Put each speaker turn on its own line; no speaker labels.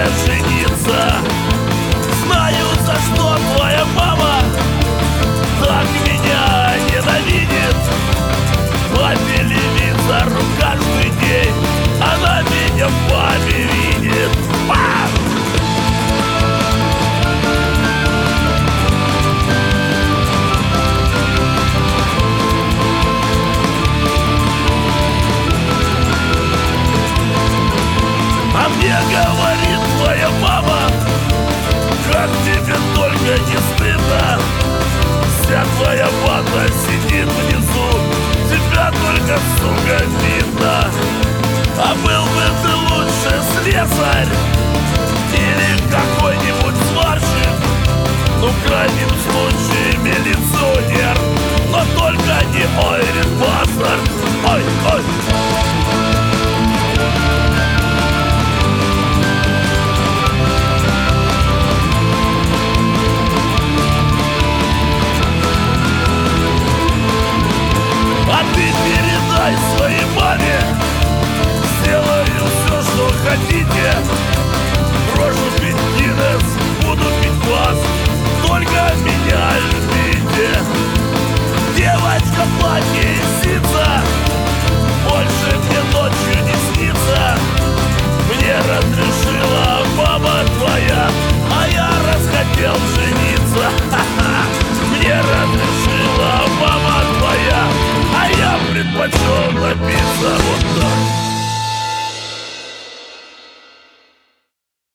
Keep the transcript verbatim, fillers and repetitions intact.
тебе жениться. Знаю, за что твоя мама так меня ненавидит. По телевизору каждый день она меня в маме видит. Мам! А мне говорит твоя мама, как тебе только не стыдно. Вся твоя банда сидит внизу, тебя только, сука, видно. А был бы ты лучше слесарь или какой-нибудь сварщик, ну, в крайнем случае милиционер, но только не Ойрен Бастард. Ой, ой.